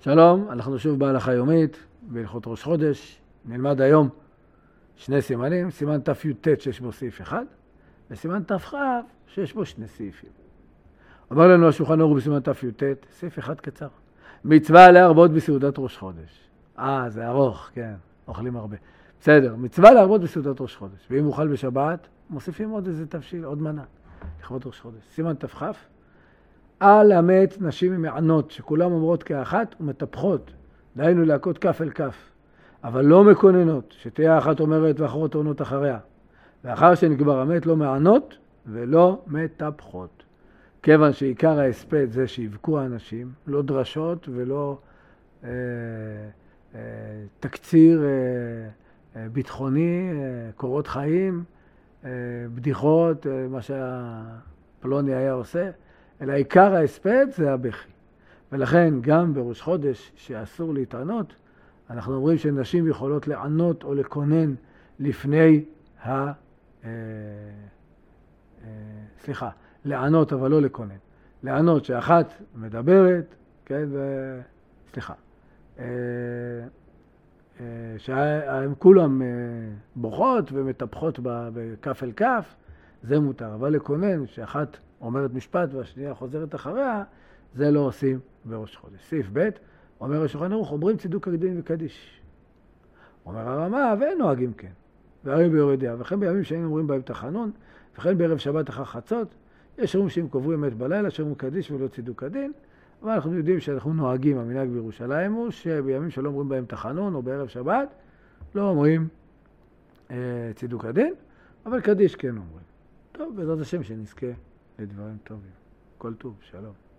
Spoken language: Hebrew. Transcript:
שלום, אנחנו שוב בהלכה יומית, בהלכות ראש חודש. נלמד היום שני סימנים, סימן ת"י"ט שיש בו סעיף אחד, וסימן ת"כ שיש בו שני סעיפים. אומר לנו השולחן ערוך בסימן ת"י"ט, סעיף אחד קצר. מצווה להרבות בסעודת ראש חודש. זה ארוך, כן, אוכלים הרבה. בסדר, מצווה להרבות בסעודת ראש חודש. ואם אוכל בשבת, מוסיפים עוד איזה תבשיל, עוד מנה, לכבוד ראש חודש. סימן ת"כ, לאמץ נשים ממענות, שכולם אומרות כאחת ומטפחות, דהיינו להכות כף אל כף, אבל לא מקוננות, שתהיה אחת אומרת ואחרות עונות אחריה. ואחר שנקבר המת לא מענות ולא מטפחות. כיוון שעיקר ההספד זה שיבכו האנשים, לא דרשות ולא תקציר ביטחוני, קורות חיים, בדיחות, מה שהפלוני היה עושה, אלא עיקר ההספד זה הבכי. ולכן גם בראש חודש שאסור להתענות, אנחנו אומרים שנשים יכולות לענות או לקונן לפני לענות אבל לא לקונן. לענות שאחת מדברת, כן, שהן כולם בוכות ומטפחות בכף אל כף, זה מותר. אבל לקונן שאחת אומרת משפט והשנייה חוזרת אחריה, זה לא עושים בראש חודש. סעיף ב' אומר השולחן ערוך, אומרים צידוק הקדין וקדיש. אומר הרמה, ואין נוהגים כן. והרי ביורדיה, וכן בימים שהיינו אומרים בהם תחנון, וכן בערב שבת אחר חצות, יש אומרים שהם קבעו אמת בלילה, שאומרים קדיש ולא צידוק הדין, אבל אנחנו יודעים שאנחנו נוהגים, המנהג בירושלים הוא שבימים שלא אומרים בהם תחנון או בערב שבת, לא אומרים צידוק הדין, אבל קדיש כן אומרים. טוב, בעזרת השם שנזכה לדברים טובים. כל טוב, שלום.